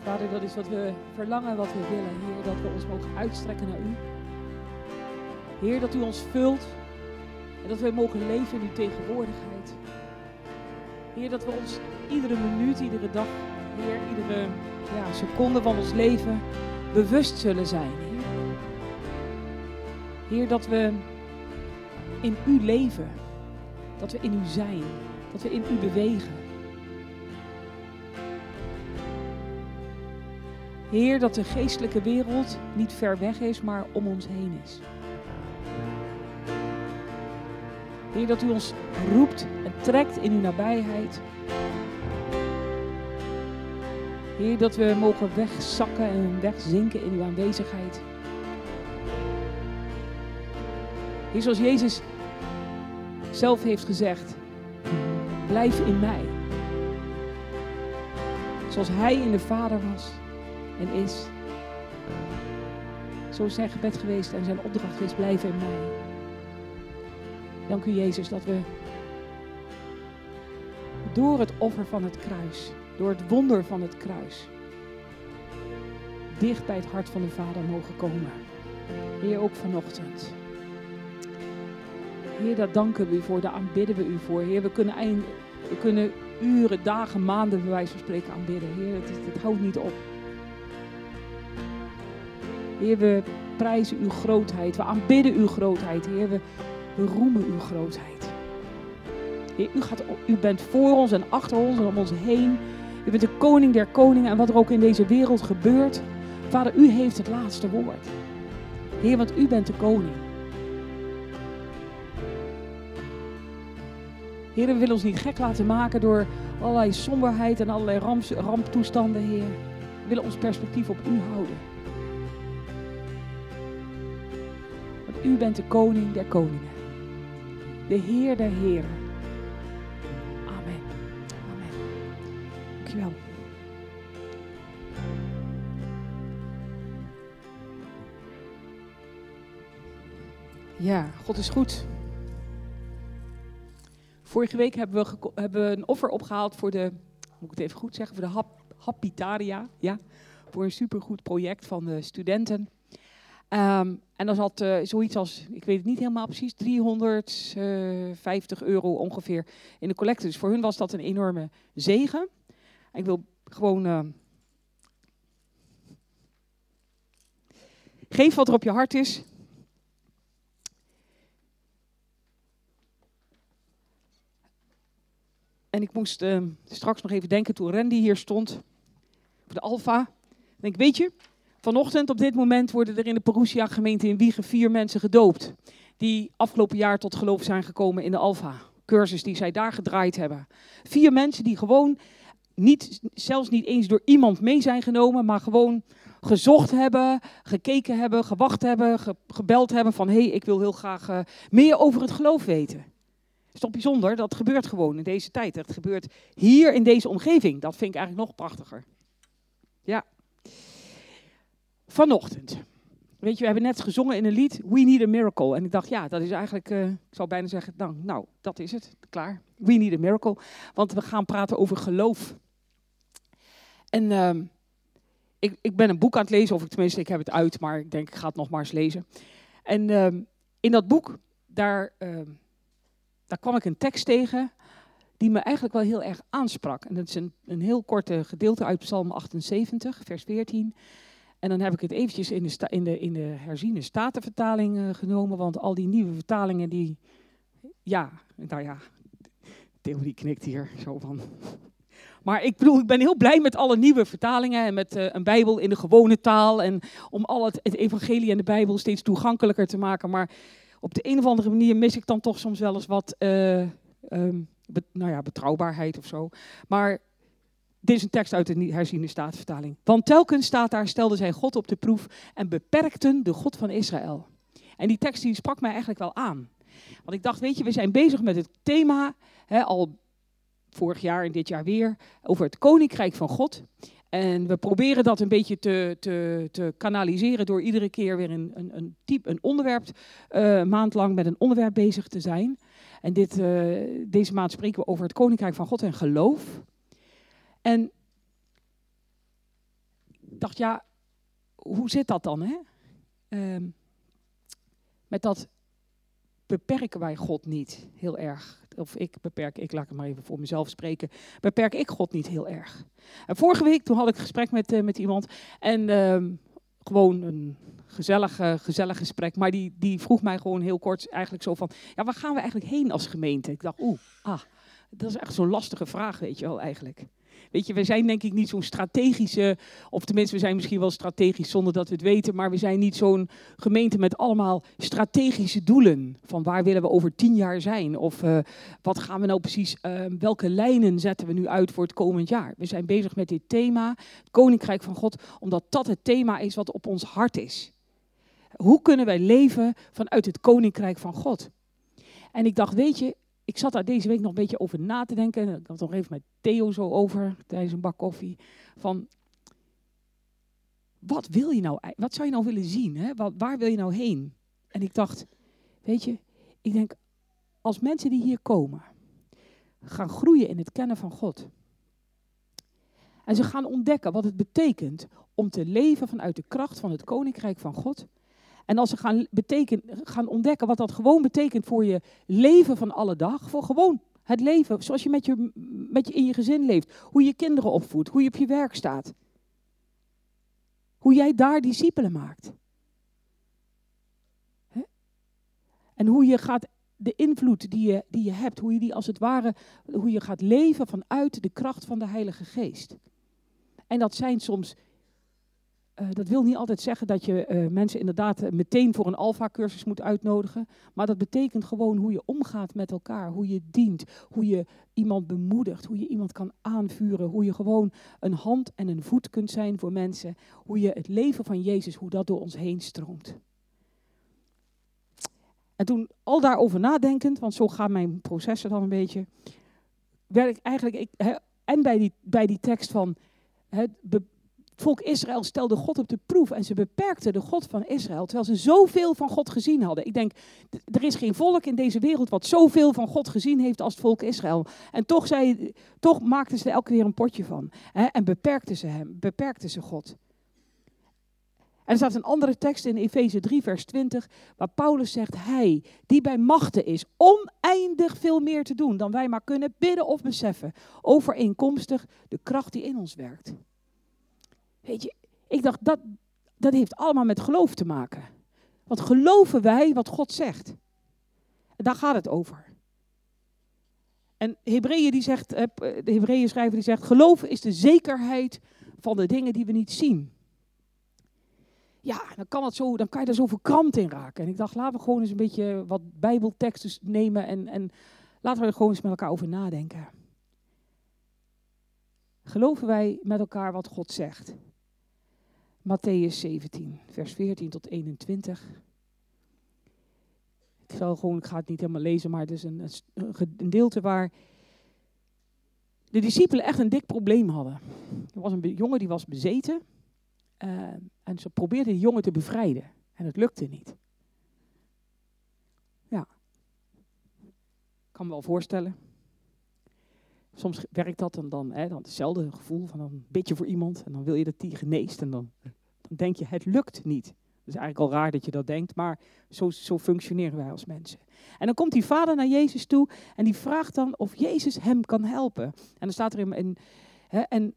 Vader, dat is wat we verlangen, wat we willen. Heer, dat we ons mogen uitstrekken naar U. Heer, dat U ons vult en dat we mogen leven in Uw tegenwoordigheid. Heer, dat we ons iedere minuut, iedere dag, Heer, iedere seconde van ons leven bewust zullen zijn. Heer, dat we in U leven, dat we in U zijn, dat we in U bewegen. Heer, dat de geestelijke wereld niet ver weg is, maar om ons heen is. Heer, dat U ons roept en trekt in Uw nabijheid. Heer, dat we mogen wegzakken en wegzinken in Uw aanwezigheid. Heer, zoals Jezus zelf heeft gezegd, blijf in mij. Zoals Hij in de Vader was en is. Zo is zijn gebed geweest en zijn opdracht geweest, blijf in mij. Dank U, Jezus, dat we door het offer van het kruis, door het wonder van het kruis, dicht bij het hart van de Vader mogen komen. Heer, ook vanochtend. Heer, daar danken we U voor, daar aanbidden we U voor. Heer, we kunnen uren, dagen, maanden bij wijze van spreken aanbidden. Heer, het houdt niet op. Heer, we prijzen Uw grootheid, we aanbidden Uw grootheid. Heer, we roemen Uw grootheid. Heer, U bent voor ons en achter ons en om ons heen. U bent de koning der koningen en wat er ook in deze wereld gebeurt. Vader, U heeft het laatste woord. Heer, want U bent de koning. Heer, we willen ons niet gek laten maken door allerlei somberheid en allerlei ramptoestanden, Heer. We willen ons perspectief op U houden. Want U bent de koning der koningen. De Heer der heren. Amen. Amen. Dankjewel. Ja, God is goed. Vorige week hebben we een offer opgehaald voor de, moet ik het even goed zeggen, voor de Happitaria. Ja, voor een supergoed project van de studenten. En dan zat zoiets als, ik weet het niet helemaal precies, €350 ongeveer in de collecte. Dus voor hun was dat een enorme zegen. En ik wil gewoon geef wat er op je hart is. En ik moest straks nog even denken toen Randy hier stond, voor de Alpha. Ik denk, weet je, vanochtend op dit moment worden er in de Perusia gemeente in Wijchen 4 mensen gedoopt. Die afgelopen jaar tot geloof zijn gekomen in de Alpha cursus die zij daar gedraaid hebben. 4 mensen die gewoon zelfs niet eens door iemand mee zijn genomen, maar gewoon gezocht hebben, gekeken hebben, gewacht hebben, gebeld hebben van hé, ik wil heel graag meer over het geloof weten. Het is toch bijzonder, dat gebeurt gewoon in deze tijd. Dat gebeurt hier in deze omgeving. Dat vind ik eigenlijk nog prachtiger. Ja. Vanochtend. Weet je, we hebben net gezongen in een lied, We Need a Miracle. En ik dacht, ja, dat is eigenlijk, ik zou bijna zeggen, nou, dat is het. Klaar. We Need a Miracle. Want we gaan praten over geloof. En ik ben een boek aan het lezen, of tenminste, ik heb het uit, maar ik denk, ik ga het nog maar eens lezen. En in dat boek, daar kwam ik een tekst tegen die me eigenlijk wel heel erg aansprak. En dat is een heel korte gedeelte uit Psalm 78, vers 14. En dan heb ik het eventjes in de herziene statenvertaling genomen, want al die nieuwe vertalingen die, theorie knikt hier zo van. Maar ik ben heel blij met alle nieuwe vertalingen en met een Bijbel in de gewone taal en om al het evangelie en de Bijbel steeds toegankelijker te maken. Maar op de een of andere manier mis ik dan toch soms wel eens wat betrouwbaarheid of zo. Maar dit is een tekst uit de herziene statenvertaling. Want telkens staat daar, stelden zij God op de proef en beperkten de God van Israël. En die tekst die sprak mij eigenlijk wel aan. Want ik dacht, weet je, we zijn bezig met het thema, al vorig jaar en dit jaar weer, over het Koninkrijk van God. En we proberen dat een beetje te kanaliseren door iedere keer weer een onderwerp, maand lang met een onderwerp bezig te zijn. En deze maand spreken we over het Koninkrijk van God en geloof. En dacht, ja, hoe zit dat dan, hè? Met dat beperken wij God niet heel erg. Of ik laat het maar even voor mezelf spreken, beperk ik God niet heel erg. En vorige week, toen had ik een gesprek met iemand en gewoon een gezellig gesprek, maar die vroeg mij gewoon heel kort eigenlijk zo van, ja, waar gaan we eigenlijk heen als gemeente? Ik dacht, dat is echt zo'n lastige vraag, weet je wel eigenlijk. Weet je, wij zijn denk ik niet zo'n strategische, of tenminste we zijn misschien wel strategisch zonder dat we het weten, maar we zijn niet zo'n gemeente met allemaal strategische doelen. Van waar willen we over 10 jaar zijn? Of wat gaan we nou precies, welke lijnen zetten we nu uit voor het komend jaar? We zijn bezig met dit thema, het Koninkrijk van God, omdat dat het thema is wat op ons hart is. Hoe kunnen wij leven vanuit het Koninkrijk van God? En ik dacht, weet je, ik zat daar deze week nog een beetje over na te denken. Ik had nog even met Theo zo over, tijdens een bak koffie. Van, wat wil je nou? Wat zou je nou willen zien? Hè? Waar wil je nou heen? En ik dacht, weet je, ik denk, als mensen die hier komen, gaan groeien in het kennen van God. En ze gaan ontdekken wat het betekent om te leven vanuit de kracht van het Koninkrijk van God. En als ze gaan ontdekken wat dat gewoon betekent voor je leven van alle dag. Voor gewoon het leven zoals je met je in je gezin leeft. Hoe je kinderen opvoedt. Hoe je op je werk staat. Hoe jij daar discipelen maakt. Hè? En hoe je gaat de invloed die je hebt. Hoe je die als het ware. Hoe je gaat leven vanuit de kracht van de Heilige Geest. En dat zijn soms. Dat wil niet altijd zeggen dat je mensen inderdaad meteen voor een alfa-cursus moet uitnodigen. Maar dat betekent gewoon hoe je omgaat met elkaar. Hoe je dient. Hoe je iemand bemoedigt. Hoe je iemand kan aanvuren. Hoe je gewoon een hand en een voet kunt zijn voor mensen. Hoe je het leven van Jezus, hoe dat door ons heen stroomt. En toen al daarover nadenkend, want zo gaan mijn processen dan een beetje. Werd ik eigenlijk, en bij die tekst van. Het volk Israël stelde God op de proef en ze beperkten de God van Israël, terwijl ze zoveel van God gezien hadden. Ik denk, er is geen volk in deze wereld wat zoveel van God gezien heeft als het volk Israël. En toch maakten ze er elke keer een potje van. En beperkten ze God. En er staat een andere tekst in Efeze 3 vers 20, waar Paulus zegt, hij die bij machten is oneindig veel meer te doen dan wij maar kunnen bidden of beseffen, overeenkomstig de kracht die in ons werkt. Weet je, ik dacht, dat heeft allemaal met geloof te maken. Want geloven wij wat God zegt? En daar gaat het over. En de Hebreeën schrijver die zegt, geloven is de zekerheid van de dingen die we niet zien. Ja, dan kan je er zo verkrampt in raken. En ik dacht, laten we gewoon eens een beetje wat bijbelteksten nemen en laten we er gewoon eens met elkaar over nadenken. Geloven wij met elkaar wat God zegt? Mattheüs 17, vers 14 tot 21. Ik ga het niet helemaal lezen, maar het is een gedeelte waar de discipelen echt een dik probleem hadden. Er was een jongen die was bezeten en ze probeerden die jongen te bevrijden. En het lukte niet. Ja, ik kan me wel voorstellen. Soms werkt dat en dan hetzelfde gevoel van dan bid je voor iemand en dan wil je dat die geneest en dan denk je het lukt niet. Het is eigenlijk al raar dat je dat denkt, maar zo functioneren wij als mensen. En dan komt die vader naar Jezus toe en die vraagt dan of Jezus hem kan helpen. En dan staat er en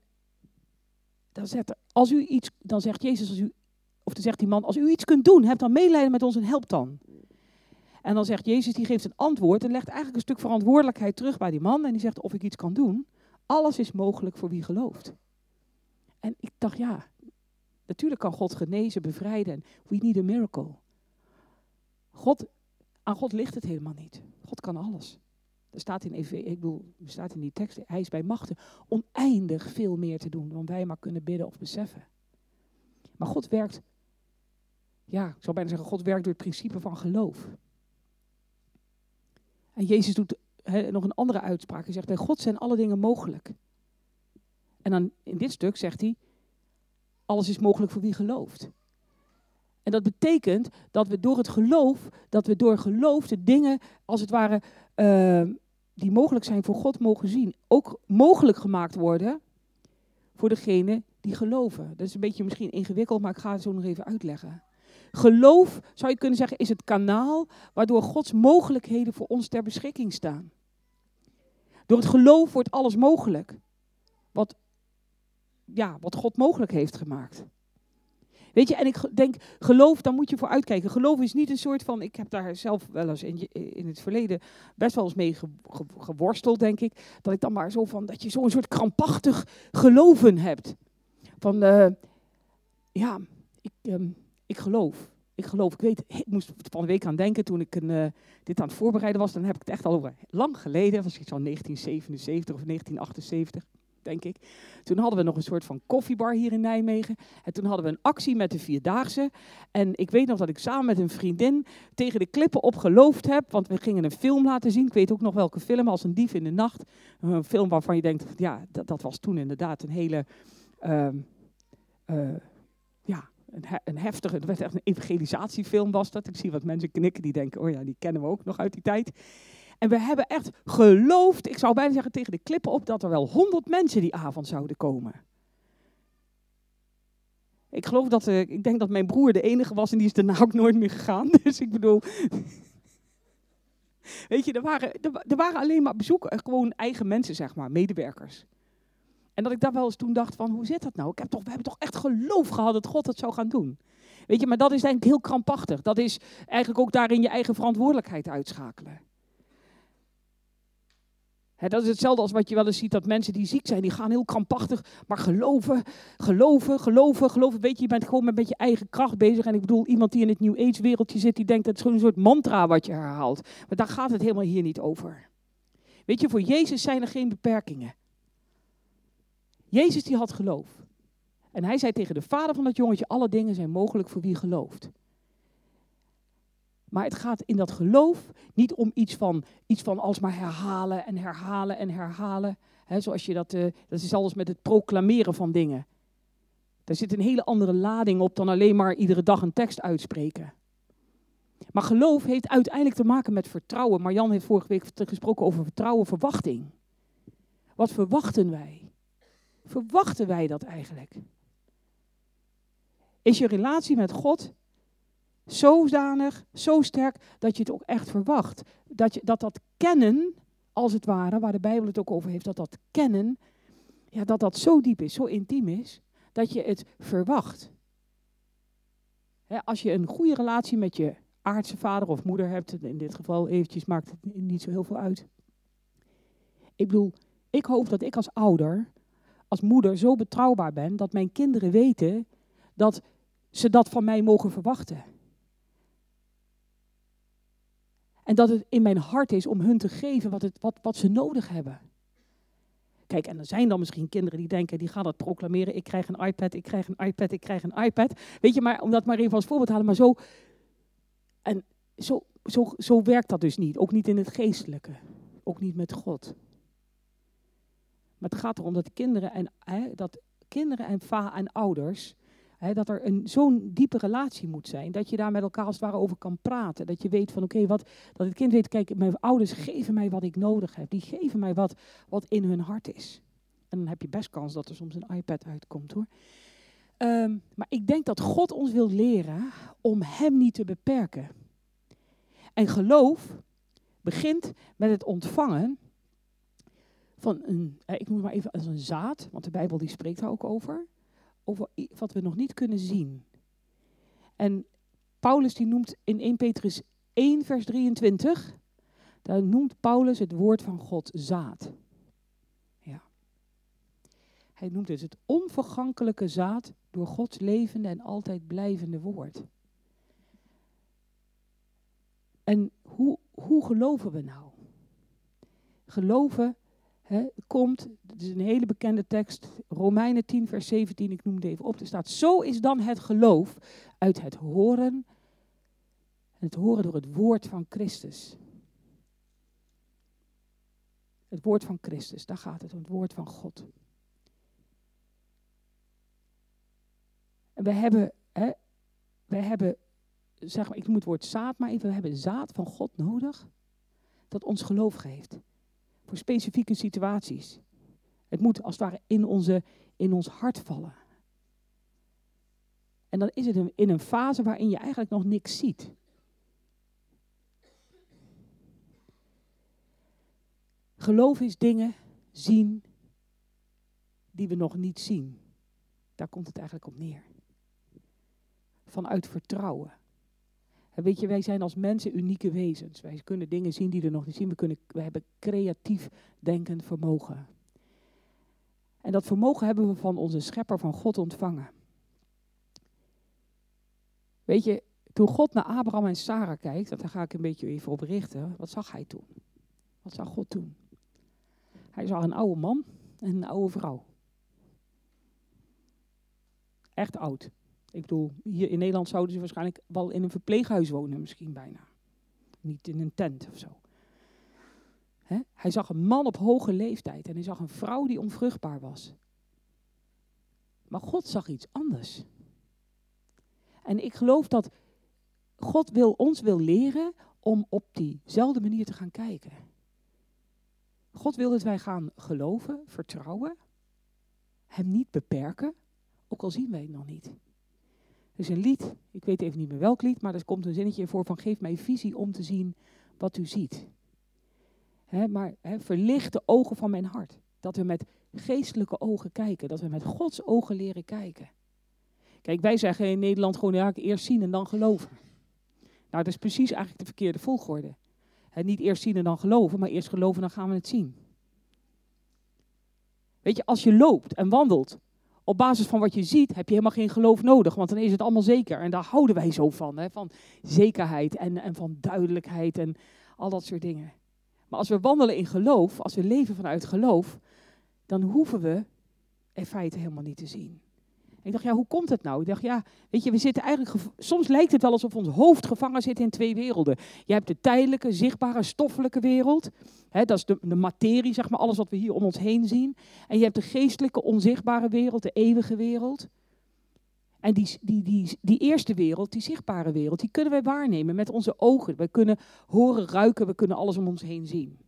dan zegt Jezus, dan zegt die man, als u iets kunt doen, heb dan medelijden met ons en help dan. En dan zegt Jezus, die geeft een antwoord en legt eigenlijk een stuk verantwoordelijkheid terug bij die man. En die zegt of ik iets kan doen. Alles is mogelijk voor wie gelooft. En ik dacht, ja, natuurlijk kan God genezen, bevrijden. We need a miracle. Aan God ligt het helemaal niet. God kan alles. Er staat in die tekst, hij is bij machten oneindig veel meer te doen dan wij maar kunnen bidden of beseffen. Maar God werkt, ik zou bijna zeggen, God werkt door het principe van geloof. En Jezus doet nog een andere uitspraak. Hij zegt, bij God zijn alle dingen mogelijk. En dan in dit stuk zegt hij, alles is mogelijk voor wie gelooft. En dat betekent dat we door geloof de dingen, als het ware, die mogelijk zijn voor God mogen zien. Ook mogelijk gemaakt worden voor degene die geloven. Dat is een beetje misschien ingewikkeld, maar ik ga het zo nog even uitleggen. Geloof, zou je kunnen zeggen, is het kanaal waardoor Gods mogelijkheden voor ons ter beschikking staan. Door het geloof wordt alles mogelijk. Wat God mogelijk heeft gemaakt. Weet je, en ik denk, geloof, daar moet je voor uitkijken. Geloof is niet een soort van, ik heb daar zelf wel eens in het verleden best wel eens mee geworsteld, denk ik. Dat ik dan maar zo van, dat je zo'n soort krampachtig geloven hebt. Van, ik geloof. Ik weet, ik moest van de week aan denken toen ik dit aan het voorbereiden was. Dan heb ik het echt al over lang geleden. Dat was iets van 1977 of 1978, denk ik. Toen hadden we nog een soort van koffiebar hier in Nijmegen. En toen hadden we een actie met de Vierdaagse. En ik weet nog dat ik samen met een vriendin tegen de klippen op geloofd heb. Want we gingen een film laten zien. Ik weet ook nog welke film, Als een dief in de nacht. Een film waarvan je denkt, ja, dat was toen inderdaad een hele... Een heftige, het werd echt een evangelisatiefilm was dat. Ik zie wat mensen knikken die denken, oh ja, die kennen we ook nog uit die tijd. En we hebben echt geloofd, ik zou bijna zeggen tegen de klippen op, dat er wel 100 mensen die avond zouden komen. Ik geloof ik denk dat mijn broer de enige was en die is daarna ook nooit meer gegaan. Dus ik bedoel, weet je, er waren alleen maar bezoekers, gewoon eigen mensen, zeg maar, medewerkers. En dat ik daar wel eens toen dacht van, hoe zit dat nou? We hebben toch echt geloof gehad dat God het zou gaan doen. Weet je, maar dat is denk ik heel krampachtig. Dat is eigenlijk ook daarin je eigen verantwoordelijkheid uitschakelen. Dat is hetzelfde als wat je wel eens ziet, dat mensen die ziek zijn, die gaan heel krampachtig, maar geloven. Weet je, je bent gewoon met je eigen kracht bezig. En ik bedoel, iemand die in het New Age wereldje zit, die denkt dat het gewoon een soort mantra wat je herhaalt. Maar daar gaat het helemaal hier niet over. Weet je, voor Jezus zijn er geen beperkingen. Jezus die had geloof. En hij zei tegen de vader van dat jongetje, alle dingen zijn mogelijk voor wie gelooft. Maar het gaat in dat geloof niet om iets van alsmaar herhalen. Zoals je dat is alles met het proclameren van dingen. Daar zit een hele andere lading op dan alleen maar iedere dag een tekst uitspreken. Maar geloof heeft uiteindelijk te maken met vertrouwen. Marjan heeft vorige week gesproken over vertrouwen, verwachting. Wat verwachten wij? Verwachten wij dat eigenlijk? Is je relatie met God zodanig, zo sterk, dat je het ook echt verwacht? Dat kennen, als het ware, waar de Bijbel het ook over heeft, dat kennen, ja, dat zo diep is, zo intiem is, dat je het verwacht. Als je een goede relatie met je aardse vader of moeder hebt, in dit geval eventjes maakt het niet zo heel veel uit. Ik bedoel, ik hoop dat ik als ouder, als moeder zo betrouwbaar ben, dat mijn kinderen weten dat ze dat van mij mogen verwachten. En dat het in mijn hart is om hun te geven wat ze nodig hebben. Kijk, en er zijn dan misschien kinderen die denken, die gaan dat proclameren. Ik krijg een iPad, ik krijg een iPad, ik krijg een iPad. Weet je, maar om dat maar even als voorbeeld te halen. Maar zo werkt dat dus niet. Ook niet in het geestelijke. Ook niet met God. Maar het gaat erom dat kinderen en ouders, dat er zo'n diepe relatie moet zijn, dat je daar met elkaar als het ware over kan praten. Dat je weet van dat het kind weet, kijk, mijn ouders geven mij wat ik nodig heb. Die geven mij wat in hun hart is. En dan heb je best kans dat er soms een iPad uitkomt, hoor. Maar ik denk dat God ons wil leren om hem niet te beperken. En geloof begint met het ontvangen van ik noem maar even als een zaad, want de Bijbel die spreekt daar ook over wat we nog niet kunnen zien. En Paulus die noemt in 1 Petrus 1 vers 23, daar noemt Paulus het woord van God zaad. Ja. Hij noemt het onvergankelijke zaad door Gods levende en altijd blijvende woord. En hoe geloven we nou? Geloven komt, het is een hele bekende tekst, Romeinen 10 vers 17, ik noem het even op. Er staat, zo is dan het geloof uit het horen door het woord van Christus. Het woord van Christus, daar gaat het om, het woord van God. En we hebben, zeg maar, ik noem het woord zaad maar even, we hebben zaad van God nodig, dat ons geloof geeft. Voor specifieke situaties. Het moet als het ware in ons hart vallen. En dan is het in een fase waarin je eigenlijk nog niks ziet. Geloof is dingen zien die we nog niet zien. Daar komt het eigenlijk op neer. Vanuit vertrouwen. En weet je, wij zijn als mensen unieke wezens. Wij kunnen dingen zien die we nog niet zien. We hebben creatief denkend vermogen. En dat vermogen hebben we van onze schepper, van God ontvangen. Weet je, toen God naar Abraham en Sarah kijkt, daar ga ik een beetje even op richten. Wat zag hij toen? Wat zag God toen? Hij zag een oude man en een oude vrouw. Echt oud. Ik bedoel, hier in Nederland zouden ze waarschijnlijk wel in een verpleeghuis wonen, misschien bijna. Niet in een tent of zo. Hij zag een man op hoge leeftijd en hij zag een vrouw die onvruchtbaar was. Maar God zag iets anders. En ik geloof dat God ons wil leren om op diezelfde manier te gaan kijken. God wil dat wij gaan geloven, vertrouwen, hem niet beperken, ook al zien wij het nog niet. Er is een lied, ik weet even niet meer welk lied, maar er komt een zinnetje voor van geef mij visie om te zien wat u ziet. Verlicht de ogen van mijn hart. Dat we met geestelijke ogen kijken, dat we met Gods ogen leren kijken. Kijk, wij zeggen in Nederland gewoon ja, eerst zien en dan geloven. Nou, dat is precies eigenlijk de verkeerde volgorde. Niet eerst zien en dan geloven, maar eerst geloven en dan gaan we het zien. Weet je, als je loopt en wandelt, op basis van wat je ziet, heb je helemaal geen geloof nodig, want dan is het allemaal zeker. En daar houden wij zo van, van zekerheid en van duidelijkheid en al dat soort dingen. Maar als we wandelen in geloof, als we leven vanuit geloof, dan hoeven we in feite helemaal niet te zien. Ik dacht, ja, hoe komt het nou? Ik dacht, ja, weet je, we zitten eigenlijk, soms lijkt het wel alsof ons hoofd gevangen zit in twee werelden. Je hebt de tijdelijke, zichtbare, stoffelijke wereld. Dat is de materie, zeg maar, alles wat we hier om ons heen zien. En je hebt de geestelijke, onzichtbare wereld, de eeuwige wereld. En die eerste wereld, die zichtbare wereld, die kunnen wij waarnemen met onze ogen. We kunnen horen, ruiken, we kunnen alles om ons heen zien.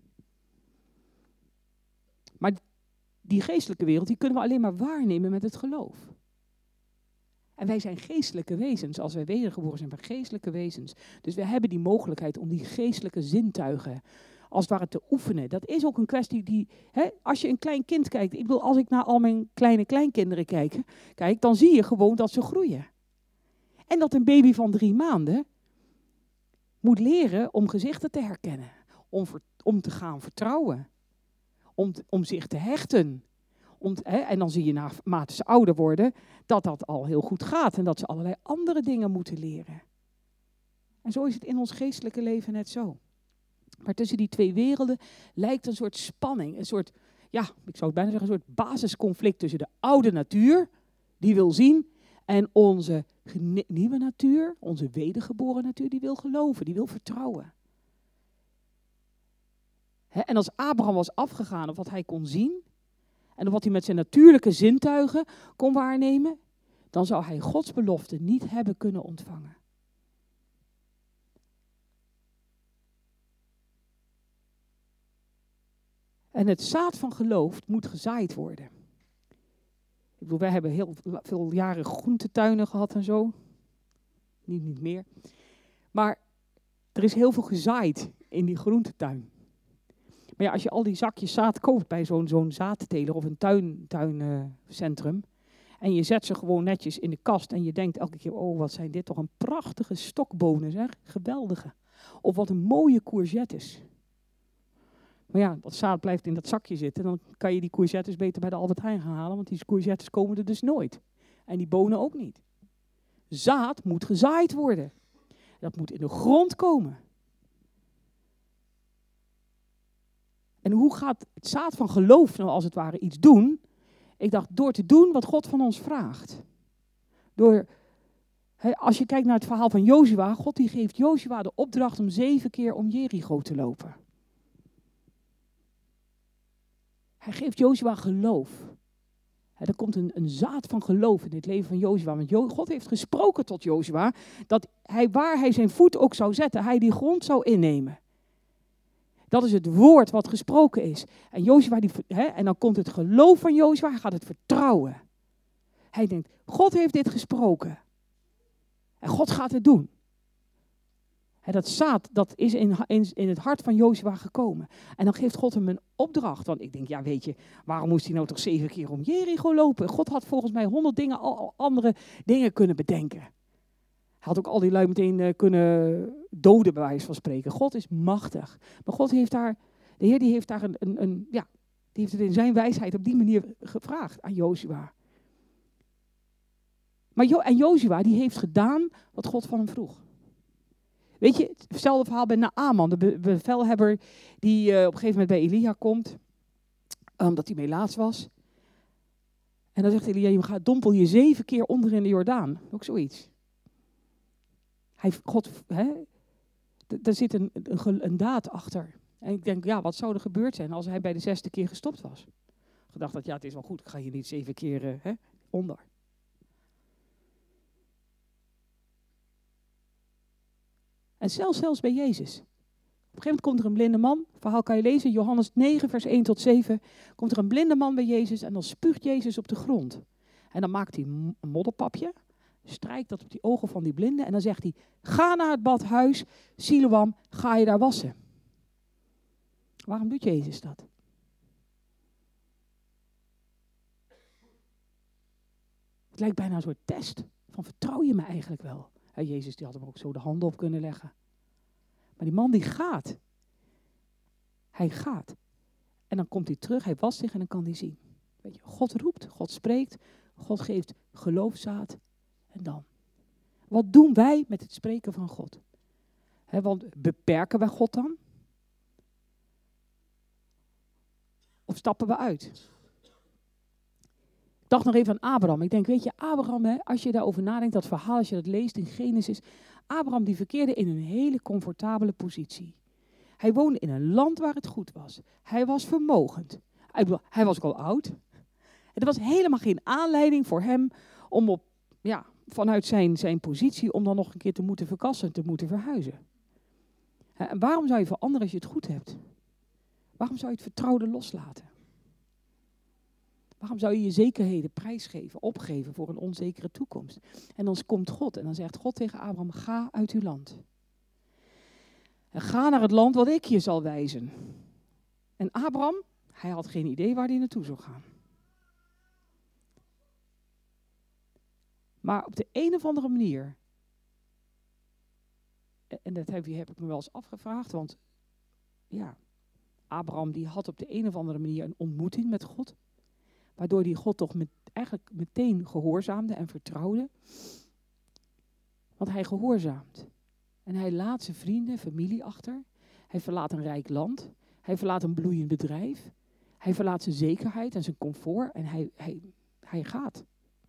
Maar die geestelijke wereld, die kunnen we alleen maar waarnemen met het geloof. En wij zijn geestelijke wezens. Als wij wedergeboren zijn, zijn we geestelijke wezens. Dus we hebben die mogelijkheid om die geestelijke zintuigen als het ware te oefenen. Dat is ook een kwestie die, als je een klein kind kijkt, ik bedoel, als ik naar al mijn kleine kleinkinderen kijk, dan zie je gewoon dat ze groeien. En dat een baby van 3 maanden moet leren om gezichten te herkennen. Om te gaan vertrouwen. Om zich te hechten. En dan zie je naarmate ze ouder worden, dat al heel goed gaat. En dat ze allerlei andere dingen moeten leren. En zo is het in ons geestelijke leven net zo. Maar tussen die twee werelden lijkt een soort spanning. Een soort, ja, ik zou het bijna zeggen, een soort basisconflict tussen de oude natuur, die wil zien, en onze nieuwe natuur, onze wedergeboren natuur, die wil geloven, die wil vertrouwen. En als Abraham was afgegaan op wat hij kon zien, en op wat hij met zijn natuurlijke zintuigen kon waarnemen, dan zou hij Gods belofte niet hebben kunnen ontvangen. En het zaad van geloof moet gezaaid worden. Ik bedoel, wij hebben heel veel jaren groentetuinen gehad en zo. Niet meer. Maar er is heel veel gezaaid in die groentetuin. Maar ja, als je al die zakjes zaad koopt bij zo'n zaadteler of een tuincentrum. En je zet ze gewoon netjes in de kast en je denkt elke keer, oh wat zijn dit toch een prachtige stokbonen zeg. Geweldige. Of wat een mooie courgettes. Maar ja, dat zaad blijft in dat zakje zitten. Dan kan je die courgettes beter bij de Albert Heijn gaan halen. Want die courgettes komen er dus nooit. En die bonen ook niet. Zaad moet gezaaid worden. Dat moet in de grond komen. En hoe gaat het zaad van geloof nou als het ware iets doen? Ik dacht, door te doen wat God van ons vraagt. Als je kijkt naar het verhaal van Jozua. God die geeft Jozua de opdracht om 7 keer om Jericho te lopen. Hij geeft Jozua geloof. Er komt een zaad van geloof in het leven van Jozua. Want God heeft gesproken tot Jozua dat waar hij zijn voet ook zou zetten, hij die grond zou innemen. Dat is het woord wat gesproken is. En Jozua, en dan komt het geloof van Jozua, hij gaat het vertrouwen. Hij denkt, God heeft dit gesproken. En God gaat het doen. Dat zaad, dat is in het hart van Jozua gekomen. En dan geeft God hem een opdracht. Want ik denk, ja weet je, waarom moest hij nou toch 7 keer om Jericho lopen? God had volgens mij 100 dingen, al andere dingen kunnen bedenken. Hij had ook al die lui meteen kunnen doden, bij wijze van spreken. God is machtig. Maar God heeft daar, de Heer die heeft daar die heeft het in zijn wijsheid op die manier gevraagd aan Jozua. En Jozua die heeft gedaan wat God van hem vroeg. Weet je, hetzelfde verhaal bij Naaman, de bevelhebber die op een gegeven moment bij Elia komt, omdat hij melaats was. En dan zegt Elia, je dompel je 7 keer onder in de Jordaan. Ook zoiets. Daar zit een daad achter. En ik denk, ja, wat zou er gebeurd zijn als hij bij de 6e keer gestopt was? Gedacht dat, ja, het is wel goed, ik ga hier niet 7 keer onder. En zelfs bij Jezus. Op een gegeven moment komt er een blinde man, verhaal kan je lezen, Johannes 9 vers 1 tot 7. Komt er een blinde man bij Jezus en dan spuugt Jezus op de grond. En dan maakt hij een modderpapje, strijkt dat op die ogen van die blinde en dan zegt hij, ga naar het badhuis, Siloam, ga je daar wassen. Waarom doet Jezus dat? Het lijkt bijna een soort test van vertrouw je me eigenlijk wel? Jezus die had hem ook zo de handen op kunnen leggen. Maar die man die gaat. Hij gaat. En dan komt hij terug, hij wast zich en dan kan hij zien. Weet je, God roept, God spreekt, God geeft geloofszaad. En dan? Wat doen wij met het spreken van God? Want beperken wij God dan? Of stappen we uit? Ik dacht nog even aan Abraham. Ik denk, weet je, Abraham, als je daarover nadenkt, dat verhaal, als je dat leest in Genesis. Abraham die verkeerde in een hele comfortabele positie. Hij woonde in een land waar het goed was. Hij was vermogend. Hij was ook al oud. Er was helemaal geen aanleiding voor hem om vanuit zijn positie om dan nog een keer te moeten verkassen, te moeten verhuizen. En waarom zou je veranderen als je het goed hebt? Waarom zou je het vertrouwde loslaten? Waarom zou je je zekerheden prijsgeven, opgeven voor een onzekere toekomst? En dan komt God en dan zegt God tegen Abraham, ga uit uw land. En ga naar het land wat ik je zal wijzen. En Abraham, hij had geen idee waar hij naartoe zou gaan. Maar op de een of andere manier, en dat heb ik me wel eens afgevraagd, want ja, Abraham die had op de een of andere manier een ontmoeting met God. Waardoor hij God toch eigenlijk meteen gehoorzaamde en vertrouwde. Want hij gehoorzaamt. En hij laat zijn vrienden, familie achter. Hij verlaat een rijk land. Hij verlaat een bloeiend bedrijf. Hij verlaat zijn zekerheid en zijn comfort. En hij gaat.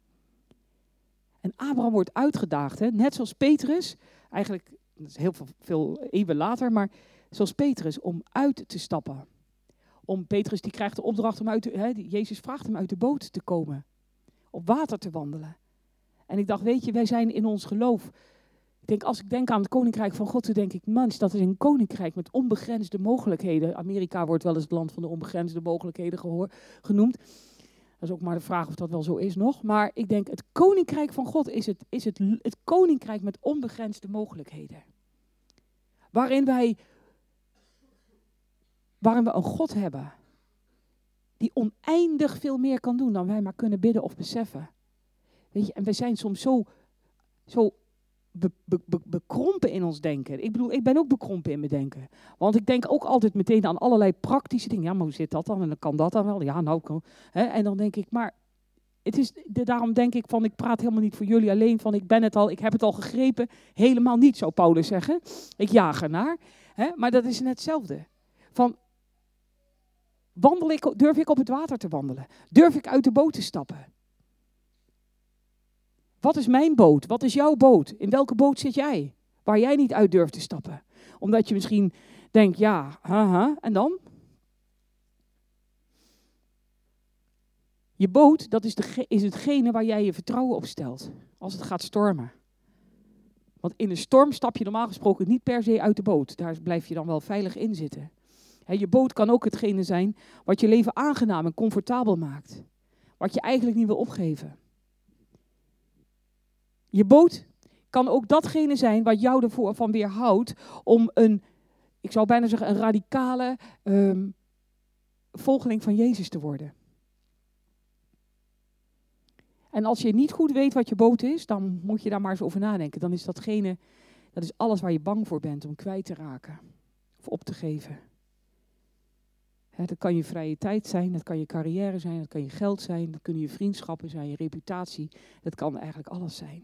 En Abraham wordt uitgedaagd. Net zoals Petrus. Eigenlijk, dat is heel veel eeuwen later. Maar zoals Petrus om uit te stappen. Petrus die krijgt de opdracht om Jezus vraagt hem uit de boot te komen. Op water te wandelen. En ik dacht, weet je, wij zijn in ons geloof. Als ik denk aan het koninkrijk van God, dan denk ik, mans, dat is een koninkrijk met onbegrensde mogelijkheden. Amerika wordt wel eens het land van de onbegrensde mogelijkheden genoemd. Dat is ook maar de vraag of dat wel zo is nog. Maar ik denk, het koninkrijk van God is het koninkrijk met onbegrensde mogelijkheden. Waarin we een God hebben die oneindig veel meer kan doen dan wij maar kunnen bidden of beseffen. Weet je, en wij zijn soms zo bekrompen in ons denken. Ik bedoel, ik ben ook bekrompen in mijn denken. Want ik denk ook altijd meteen aan allerlei praktische dingen. Ja, maar hoe zit dat dan? En dan kan dat dan wel? Ja, nou kan. En dan denk ik, maar daarom denk ik van, ik praat helemaal niet voor jullie alleen van, ik heb het al gegrepen. Helemaal niet, zou Paulus zeggen. Ik jaag ernaar. Maar dat is net hetzelfde. Van, durf ik op het water te wandelen? Durf ik uit de boot te stappen? Wat is mijn boot? Wat is jouw boot? In welke boot zit jij? Waar jij niet uit durft te stappen. Omdat je misschien denkt, ja, en dan? Je boot, dat is hetgene waar jij je vertrouwen op stelt. Als het gaat stormen. Want in een storm stap je normaal gesproken niet per se uit de boot. Daar blijf je dan wel veilig in zitten. Je boot kan ook hetgene zijn wat je leven aangenaam en comfortabel maakt. Wat je eigenlijk niet wil opgeven. Je boot kan ook datgene zijn wat jou ervoor van weerhoudt om ik zou bijna zeggen, een radicale volgeling van Jezus te worden. En als je niet goed weet wat je boot is, dan moet je daar maar eens over nadenken. Dan is dat is alles waar je bang voor bent om kwijt te raken of op te geven. Dat kan je vrije tijd zijn, dat kan je carrière zijn, dat kan je geld zijn, dat kunnen je vriendschappen zijn, je reputatie. Dat kan eigenlijk alles zijn.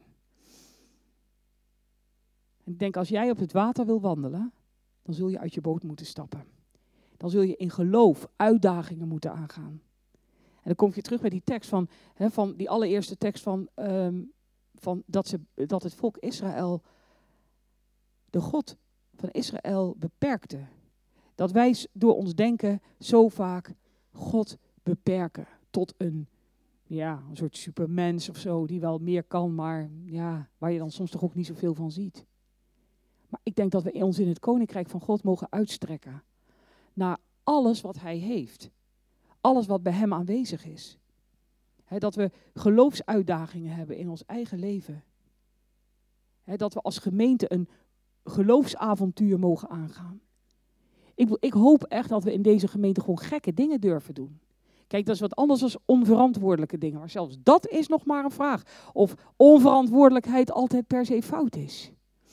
En ik denk, als jij op het water wil wandelen, dan zul je uit je boot moeten stappen. Dan zul je in geloof uitdagingen moeten aangaan. En dan kom je terug bij die tekst van die allereerste tekst van dat het volk Israël, de God van Israël beperkte. Dat wij door ons denken zo vaak God beperken tot een soort supermens of zo, die wel meer kan, maar waar je dan soms toch ook niet zoveel van ziet. Maar ik denk dat we ons in het koninkrijk van God mogen uitstrekken naar alles wat hij heeft. Alles wat bij hem aanwezig is. Dat we geloofsuitdagingen hebben in ons eigen leven. Dat we als gemeente een geloofsavontuur mogen aangaan. Ik hoop echt dat we in deze gemeente gewoon gekke dingen durven doen. Kijk, dat is wat anders dan onverantwoordelijke dingen. Maar zelfs dat is nog maar een vraag. Of onverantwoordelijkheid altijd per se fout is.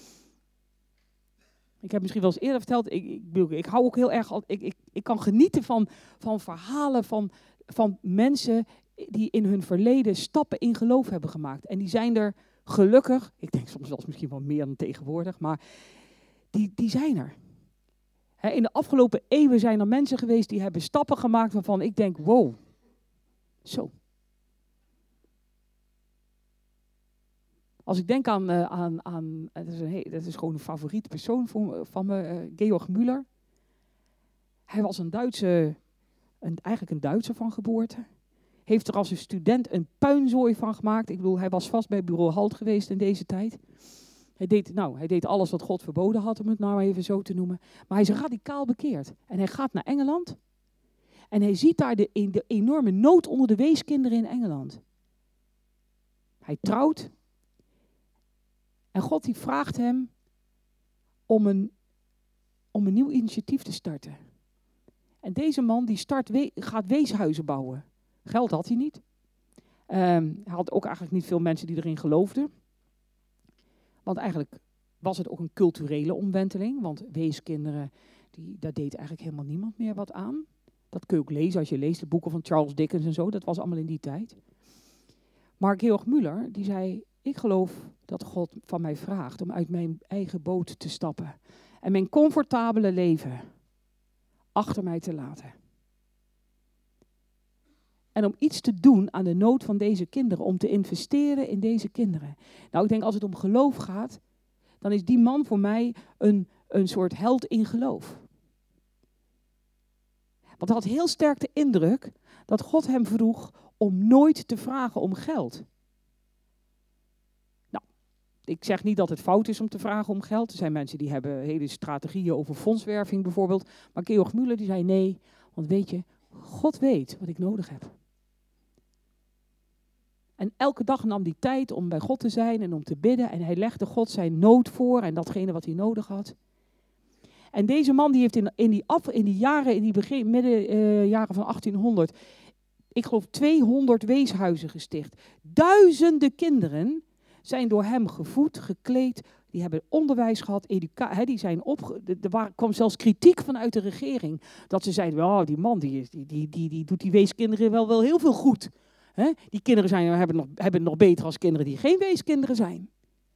Ik heb misschien wel eens eerder verteld, ik hou ook heel erg, ik kan genieten van verhalen van mensen die in hun verleden stappen in geloof hebben gemaakt. En die zijn er gelukkig, ik denk soms zelfs misschien wel meer dan tegenwoordig, maar die zijn er. In de afgelopen eeuwen zijn er mensen geweest die hebben stappen gemaakt waarvan ik denk, wow, zo. Als ik denk aan dat is gewoon een favoriete persoon van me, Georg Müller. Hij was eigenlijk een Duitser van geboorte. Heeft er als een student een puinzooi van gemaakt. Ik bedoel, hij was vast bij bureau Halt geweest in deze tijd. Hij deed alles wat God verboden had, om het nou even zo te noemen. Maar hij is radicaal bekeerd. En hij gaat naar Engeland. En hij ziet daar de enorme nood onder de weeskinderen in Engeland. Hij trouwt. En God die vraagt hem om een nieuw initiatief te starten. En deze man die gaat weeshuizen bouwen. Geld had hij niet. Hij had ook eigenlijk niet veel mensen die erin geloofden. Want eigenlijk was het ook een culturele omwenteling. Want weeskinderen, daar deed eigenlijk helemaal niemand meer wat aan. Dat kun je ook lezen als je leest de boeken van Charles Dickens en zo. Dat was allemaal in die tijd. Maar Georg Müller, die zei, ik geloof dat God van mij vraagt om uit mijn eigen boot te stappen. En mijn comfortabele leven achter mij te laten. En om iets te doen aan de nood van deze kinderen. Om te investeren in deze kinderen. Nou, ik denk als het om geloof gaat, dan is die man voor mij een soort held in geloof. Want hij had heel sterk de indruk dat God hem vroeg om nooit te vragen om geld. Nou, ik zeg niet dat het fout is om te vragen om geld. Er zijn mensen die hebben hele strategieën over fondswerving bijvoorbeeld. Maar Georg Müller die zei nee, want weet je, God weet wat ik nodig heb. En elke dag nam hij tijd om bij God te zijn en om te bidden. En hij legde God zijn nood voor en datgene wat hij nodig had. En deze man die heeft in die middenjaren van 1800, ik geloof 200 weeshuizen gesticht. Duizenden kinderen zijn door hem gevoed, gekleed. Die hebben onderwijs gehad, er kwam zelfs kritiek vanuit de regering. Dat ze zeiden, oh, die man die doet die weeskinderen wel heel veel goed. Die kinderen hebben het nog beter als kinderen die geen weeskinderen zijn.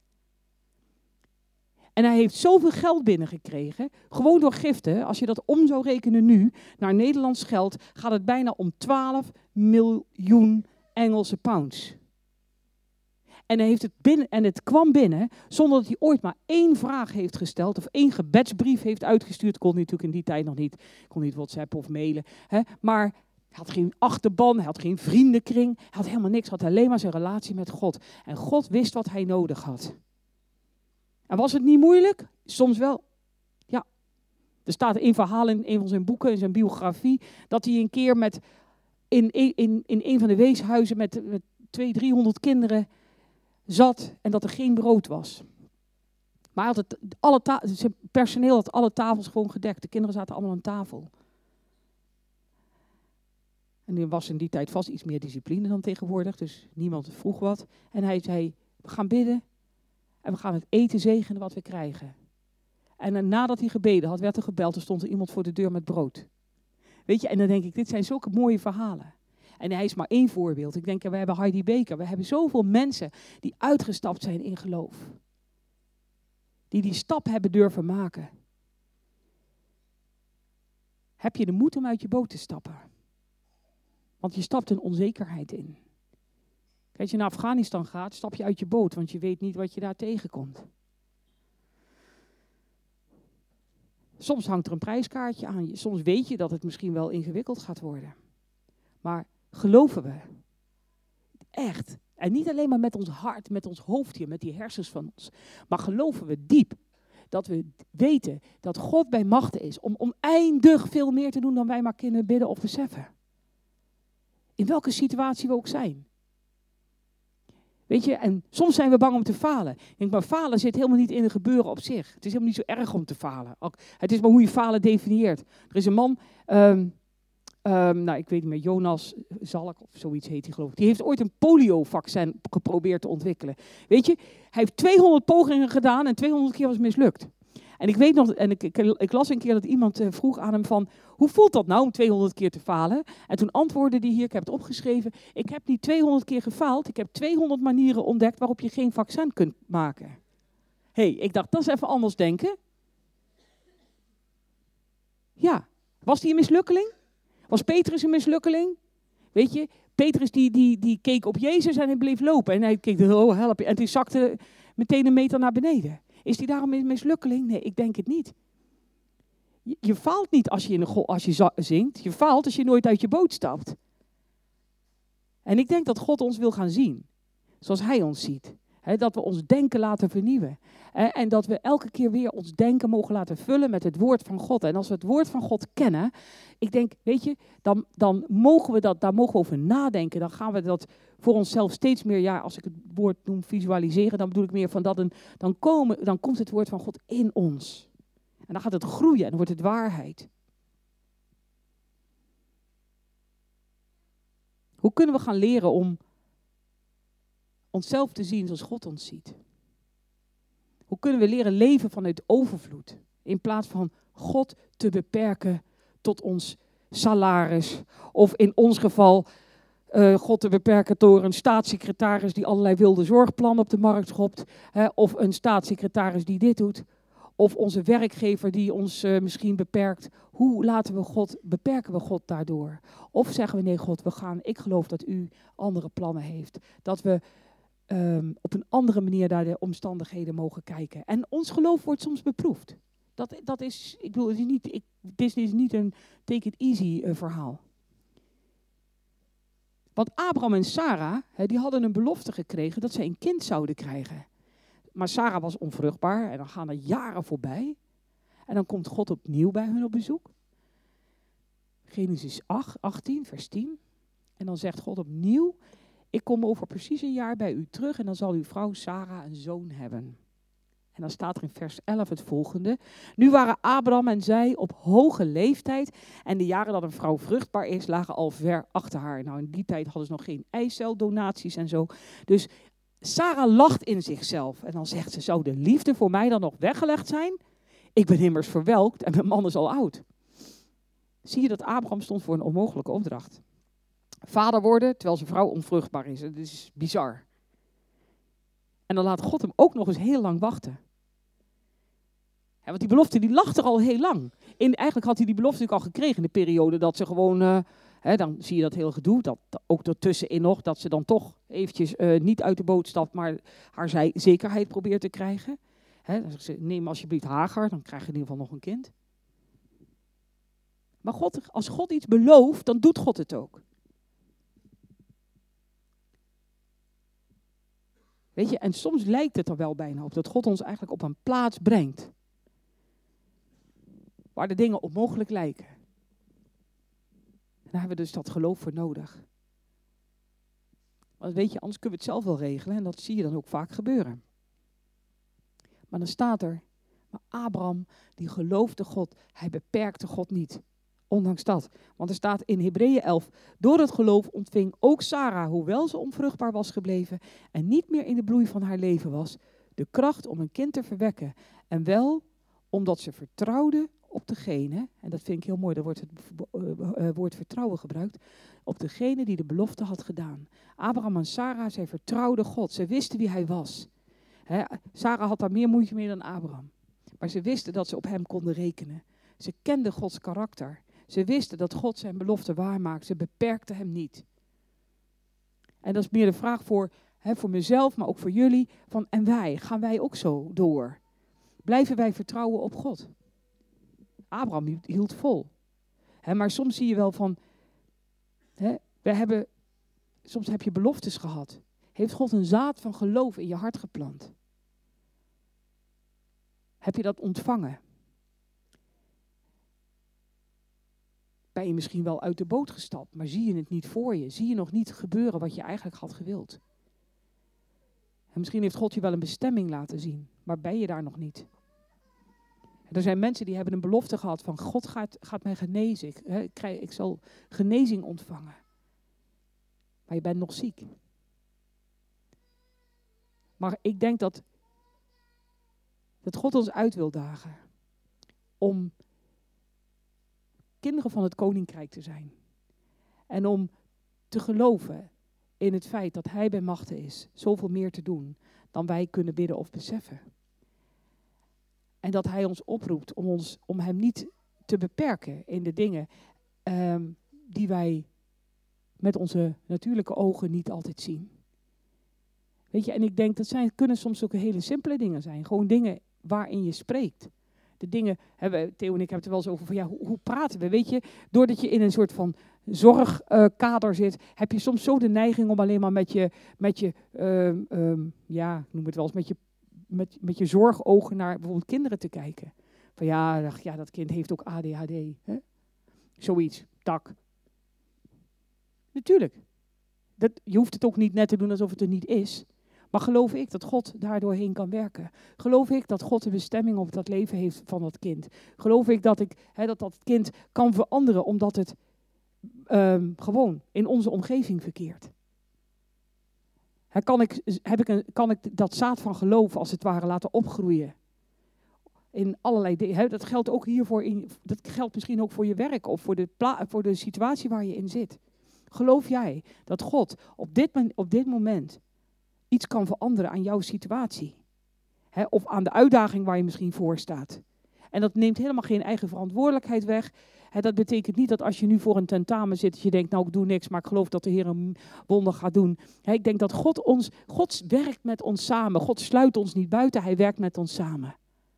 En hij heeft zoveel geld binnengekregen, gewoon door giften. Als je dat om zou rekenen nu, naar Nederlands geld, gaat het bijna om 12 miljoen Engelse pounds. En het kwam binnen zonder dat hij ooit maar één vraag heeft gesteld of één gebedsbrief heeft uitgestuurd. Kon hij natuurlijk in die tijd nog niet, kon niet WhatsAppen of mailen. Maar hij had geen achterban, hij had geen vriendenkring, hij had helemaal niks. Hij had alleen maar zijn relatie met God. En God wist wat hij nodig had. En was het niet moeilijk? Soms wel. Ja. Er staat een verhaal in een van zijn boeken, in zijn biografie, dat hij een keer in een van de weeshuizen met 200-300 kinderen zat en dat er geen brood was. Maar zijn personeel had alle tafels gewoon gedekt. De kinderen zaten allemaal aan tafel. En er was in die tijd vast iets meer discipline dan tegenwoordig, dus niemand vroeg wat. En hij zei, we gaan bidden en we gaan het eten zegenen wat we krijgen. En nadat hij gebeden had, werd er gebeld, er stond er iemand voor de deur met brood. Weet je, en dan denk ik, dit zijn zulke mooie verhalen. En hij is maar één voorbeeld. Ik denk, we hebben Heidi Baker, we hebben zoveel mensen die uitgestapt zijn in geloof. Die stap hebben durven maken. Heb je de moed om uit je boot te stappen? Want je stapt een onzekerheid in. Als je naar Afghanistan gaat, stap je uit je boot, want je weet niet wat je daar tegenkomt. Soms hangt er een prijskaartje aan. Soms weet je dat het misschien wel ingewikkeld gaat worden. Maar geloven we? Echt. En niet alleen maar met ons hart, met ons hoofd hier, met die hersens van ons. Maar geloven we diep dat we weten dat God bij machten is om oneindig veel meer te doen dan wij maar kunnen bidden of beseffen. In welke situatie we ook zijn. Weet je, en soms zijn we bang om te falen. Ik denk, maar falen zit helemaal niet in het gebeuren op zich. Het is helemaal niet zo erg om te falen. Het is maar hoe je falen definieert. Er is een man, ik weet niet meer, Jonas Zalk of zoiets heet hij geloof ik. Die heeft ooit een polio-vaccin geprobeerd te ontwikkelen. Weet je, hij heeft 200 pogingen gedaan en 200 keer was het mislukt. En ik weet nog, en ik las een keer dat iemand vroeg aan hem van, hoe voelt dat nou om 200 keer te falen? En toen antwoordde hij hier, ik heb het opgeschreven, ik heb niet 200 keer gefaald, ik heb 200 manieren ontdekt waarop je geen vaccin kunt maken. Ik dacht, dat is even anders denken. Ja, was die een mislukkeling? Was Petrus een mislukkeling? Weet je, Petrus die keek op Jezus en hij bleef lopen. En hij keek, oh help je. En toen zakte meteen een meter naar beneden. Is die daarom een mislukkeling? Nee, ik denk het niet. Je faalt niet als je zingt. Je faalt als je nooit uit je boot stapt. En ik denk dat God ons wil gaan zien. Zoals hij ons ziet. Dat we ons denken laten vernieuwen. En dat we elke keer weer ons denken mogen laten vullen met het woord van God. En als we het woord van God kennen, ik denk, weet je, dan mogen we daar mogen we over nadenken. Dan gaan we dat voor onszelf steeds meer, ja, als ik het woord noem visualiseren, dan bedoel ik meer van dan komt het woord van God in ons. En dan gaat het groeien en dan wordt het waarheid. Hoe kunnen we gaan leren om onszelf te zien zoals God ons ziet? Hoe kunnen we leren leven vanuit overvloed? In plaats van God te beperken tot ons salaris. Of in ons geval God te beperken door een staatssecretaris die allerlei wilde zorgplannen op de markt schopt. Of een staatssecretaris die dit doet. Of onze werkgever die ons misschien beperkt. Hoe beperken we God daardoor? Of zeggen we, nee God, ik geloof dat u andere plannen heeft. Dat we op een andere manier naar de omstandigheden mogen kijken. En ons geloof wordt soms beproefd. Dat is, ik bedoel, dit is niet een take it easy verhaal. Want Abraham en Sarah, die hadden een belofte gekregen dat zij een kind zouden krijgen. Maar Sarah was onvruchtbaar en dan gaan er jaren voorbij. En dan komt God opnieuw bij hun op bezoek. Genesis 18, vers 10. En dan zegt God opnieuw, ik kom over precies een jaar bij u terug en dan zal uw vrouw Sarah een zoon hebben. En dan staat er in vers 11 het volgende. Nu waren Abraham en zij op hoge leeftijd en de jaren dat een vrouw vruchtbaar is lagen al ver achter haar. Nou, in die tijd hadden ze nog geen eiceldonaties en zo. Dus Sarah lacht in zichzelf en dan zegt ze, zou de liefde voor mij dan nog weggelegd zijn? Ik ben immers verwelkt en mijn man is al oud. Zie je dat Abraham stond voor een onmogelijke opdracht. Vader worden terwijl zijn vrouw onvruchtbaar is. Dat is bizar. En dan laat God hem ook nog eens heel lang wachten. Ja, want die belofte die lag er al heel lang. Eigenlijk had hij die belofte natuurlijk al gekregen in de periode dat ze gewoon... dan zie je dat hele gedoe, dat ook ertussenin nog, dat ze dan toch eventjes niet uit de boot stapt, maar haar zekerheid probeert te krijgen. Dan zegt ze, neem alsjeblieft Hagar, dan krijg je in ieder geval nog een kind. Maar als God iets belooft, dan doet God het ook. Weet je, en soms lijkt het er wel bijna op dat God ons eigenlijk op een plaats brengt. Waar de dingen onmogelijk lijken. En daar hebben we dus dat geloof voor nodig. Want weet je, anders kunnen we het zelf wel regelen. En dat zie je dan ook vaak gebeuren. Maar dan staat er, maar Abraham die geloofde God. Hij beperkte God niet. Ondanks dat. Want er staat in Hebreeën 11. Door het geloof ontving ook Sarah, hoewel ze onvruchtbaar was gebleven en niet meer in de bloei van haar leven was, de kracht om een kind te verwekken. En wel omdat ze vertrouwde op degene, en dat vind ik heel mooi, daar wordt het woord vertrouwen gebruikt, op degene die de belofte had gedaan. Abraham en Sarah, zij vertrouwden God. Ze wisten wie hij was. Sarah had daar meer moeite mee dan Abraham. Maar ze wisten dat ze op hem konden rekenen. Ze kenden Gods karakter. Ze wisten dat God zijn belofte waarmaakt. Ze beperkten hem niet. En dat is meer de vraag voor mezelf, maar ook voor jullie. En wij, gaan wij ook zo door? Blijven wij vertrouwen op God? Abraham hield vol. Maar soms zie je wel soms heb je beloftes gehad. Heeft God een zaad van geloof in je hart geplant? Heb je dat ontvangen? Ben je misschien wel uit de boot gestapt, maar zie je het niet voor je? Zie je nog niet gebeuren wat je eigenlijk had gewild? En misschien heeft God je wel een bestemming laten zien, maar ben je daar nog niet? Er zijn mensen die hebben een belofte gehad van God gaat mij genezen. Ik zal genezing ontvangen. Maar je bent nog ziek. Maar ik denk dat God ons uit wil dagen om kinderen van het koninkrijk te zijn. En om te geloven in het feit dat hij bij machte is. Zoveel meer te doen dan wij kunnen bidden of beseffen. En dat hij ons oproept om hem niet te beperken in de dingen die wij met onze natuurlijke ogen niet altijd zien. Weet je, en ik denk dat kunnen soms ook hele simpele dingen zijn. Gewoon dingen waarin je spreekt. De dingen, Theo en ik hebben het er wel eens over van hoe praten we? Weet je, doordat je in een soort van zorgkader zit, heb je soms zo de neiging om alleen maar met je noem het wel eens, met je zorgogen naar bijvoorbeeld kinderen te kijken. Van dat kind heeft ook ADHD. Hè? Zoiets, tak. Natuurlijk. Je hoeft het ook niet net te doen alsof het er niet is. Maar geloof ik dat God daardoorheen kan werken? Geloof ik dat God een bestemming op dat leven heeft van dat kind? Geloof ik dat kind kan veranderen omdat het gewoon in onze omgeving verkeert? Kan ik dat zaad van geloof als het ware laten opgroeien? In allerlei dingen. Dat geldt ook hiervoor. Dat geldt misschien ook voor je werk of voor de situatie waar je in zit. Geloof jij dat God op dit moment iets kan veranderen aan jouw situatie? Of aan de uitdaging waar je misschien voor staat? En dat neemt helemaal geen eigen verantwoordelijkheid weg. Dat betekent niet dat als je nu voor een tentamen zit, dat je denkt, nou ik doe niks, maar ik geloof dat de Heer een wonder gaat doen. Ik denk dat God werkt met ons samen. God sluit ons niet buiten, hij werkt met ons samen.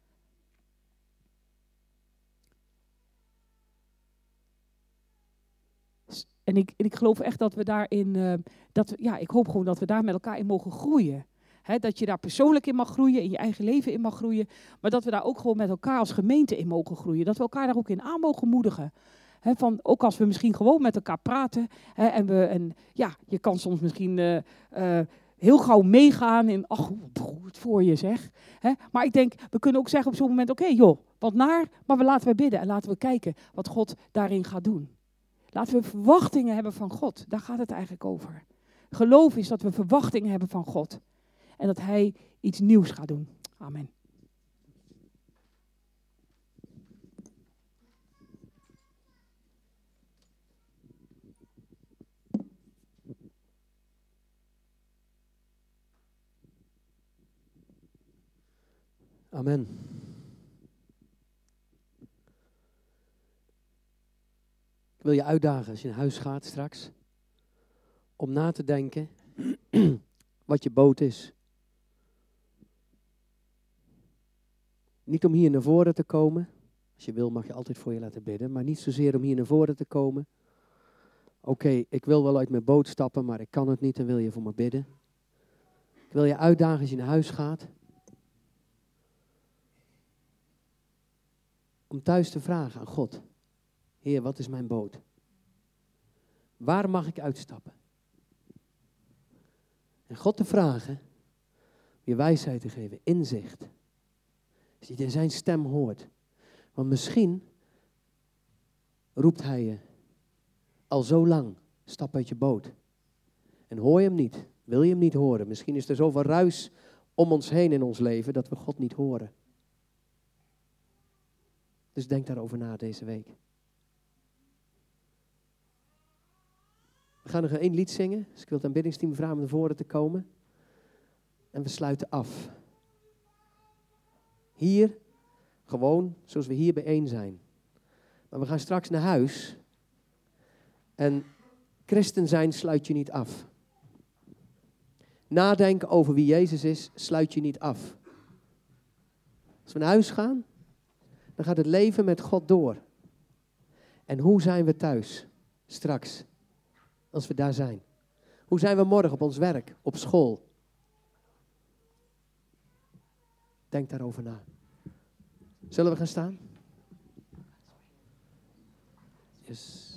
En ik geloof echt dat we daarin, ik hoop gewoon dat we daar met elkaar in mogen groeien. Dat je daar persoonlijk in mag groeien, in je eigen leven in mag groeien. Maar dat we daar ook gewoon met elkaar als gemeente in mogen groeien. Dat we elkaar daar ook in aan mogen moedigen. Ook als we misschien gewoon met elkaar praten. Je kan soms misschien heel gauw meegaan in, goed voor je zeg. Maar ik denk, we kunnen ook zeggen op zo'n moment, oké, wat naar, maar laten we bidden. En laten we kijken wat God daarin gaat doen. Laten we verwachtingen hebben van God. Daar gaat het eigenlijk over. Geloof is dat we verwachtingen hebben van God. En dat hij iets nieuws gaat doen. Amen. Amen. Ik wil je uitdagen als je naar huis gaat straks, om na te denken wat je boot is. Niet om hier naar voren te komen. Als je wil mag je altijd voor je laten bidden, maar niet zozeer om hier naar voren te komen. Oké, ik wil wel uit mijn boot stappen, maar ik kan het niet en wil je voor me bidden. Ik wil je uitdagen als je naar huis gaat, om thuis te vragen aan God. Heer, wat is mijn boot? Waar mag ik uitstappen? En God te vragen, je wijsheid te geven, inzicht. Dat je zijn stem hoort. Want misschien roept hij je al zo lang, stap uit je boot. En hoor je hem niet, wil je hem niet horen. Misschien is er zoveel ruis om ons heen in ons leven dat we God niet horen. Dus denk daarover na deze week. We gaan nog 1 lied zingen. Dus ik wil het aanbiddingsteam vragen om naar voren te komen. En we sluiten af. Hier, gewoon zoals we hier bijeen zijn. Maar we gaan straks naar huis. En christen zijn sluit je niet af. Nadenken over wie Jezus is, sluit je niet af. Als we naar huis gaan, dan gaat het leven met God door. En hoe zijn we thuis straks, als we daar zijn? Hoe zijn we morgen op ons werk, op school? Denk daarover na. Zullen we gaan staan? Yes.